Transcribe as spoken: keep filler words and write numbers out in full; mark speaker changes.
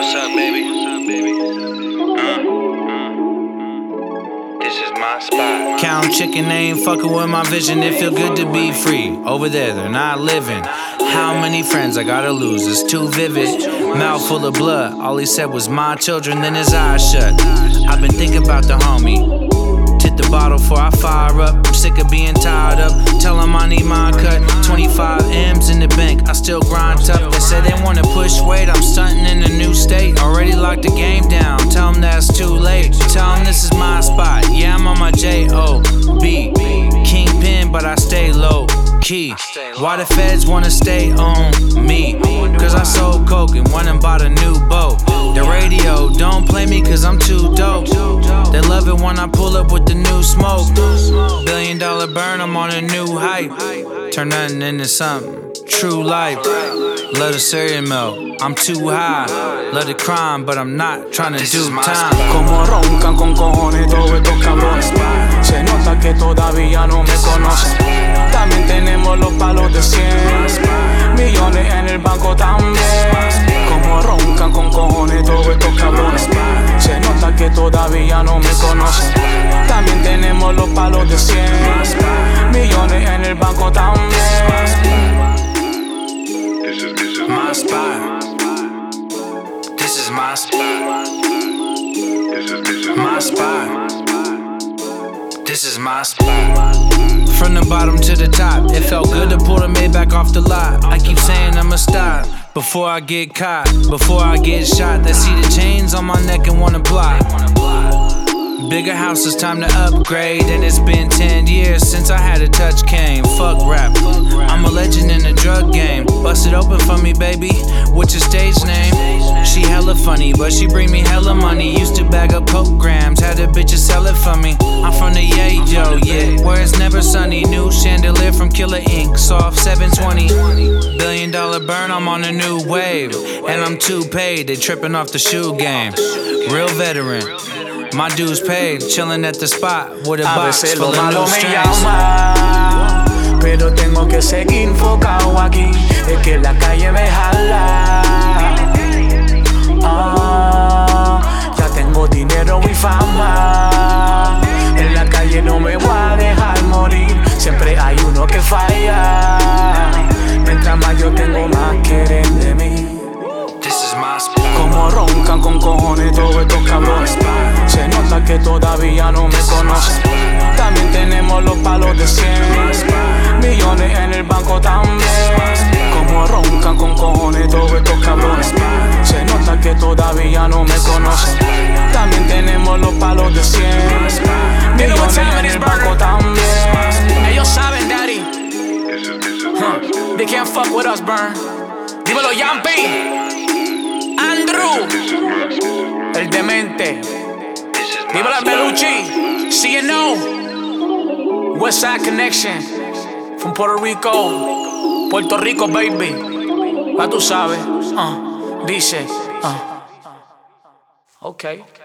Speaker 1: what's up, baby? What's up, baby? Uh, uh, this is my spot.
Speaker 2: Count chicken, they ain't fucking with my vision. It feel good to be free. Over there, they're not living. How many friends I gotta lose? It's too vivid. Mouth full of blood. All he said was my children, then his eyes shut. I've been thinking about the homie. Tip the bottle before I fire up. I'm sick of being tied up. Tell him I need my cut. twenty-five M's in the bank. I still grind tough. They say they wanna push weight. I'm stunting in a new state. Already locked the game down. Tell them that's too late. Tell them this is my spot. Yeah, I'm on my J O B Kingpin, but I stay low key. Why the feds wanna stay on me? Cause I sold coke and went and bought a new boat. The radio don't play me cause I'm too dope. They love it when I pull up with the new smoke. Billion dollar burn, I'm on a new hype. Turn nothing into something, true life. Love the cereal milk, I'm too high. Love the crime, but I'm not trying to do time.
Speaker 3: Como roncan con cojones todos estos cabrones. Se nota que todavía no me conocen. También tenemos los palos de cien. Millones en el banco también. Como roncan con cojones todos estos cabrones. Se nota que todavía no me conocen. También tenemos los palos de cien. Millones en el banco también.
Speaker 2: My spot. This is my spot. My spot. This is my spot. From the bottom to the top, it felt good to pull the Maybach off the lot. I keep saying I'ma stop before I get caught, before I get shot. They see the chains on my neck and wanna block. Bigger house, it's time to upgrade. And it's been ten years since I had a touch cane. Fuck rap, I'm a legend in the drug game. Bust it open for me, baby, what's your stage name? She hella funny, but she bring me hella money. Used to bag up coke grams, had the bitches sell it for me. I'm from the Yayo, yeah, where it's never sunny. New chandelier from Killer Ink, soft seven twenty. Billion dollar burn, I'm on a new wave. And I'm too paid, they tripping off the shoe game. Real veteran. My dues paid, chillin' at the spot with a box full of new strings.
Speaker 3: Pero tengo que seguir enfocado aquí. Es que la calle me jala. Ah, ya tengo dinero y fama. En la calle no me voy a dejar morir. Siempre hay uno que falla. Mientras más yo tengo, más quieren de mí. Como roncan con cojones todos estos cabrones. Se nota que todavía no me conocen. También tenemos los palos de cien. Millones en el banco también. Como roncan con cojones todos estos cabrones. Se nota que todavía no me conocen. También tenemos los palos de cien. Millones en el banco también. Ellos saben, daddy. Huh. They can't fuck with us, burn. Dímelo, Yampi. Andrew, el demente. Dímelo, Melucci. C N O, Westside Connection. From Puerto Rico, Puerto Rico, baby. Ya tú sabes. Uh, dice. Uh. Okay.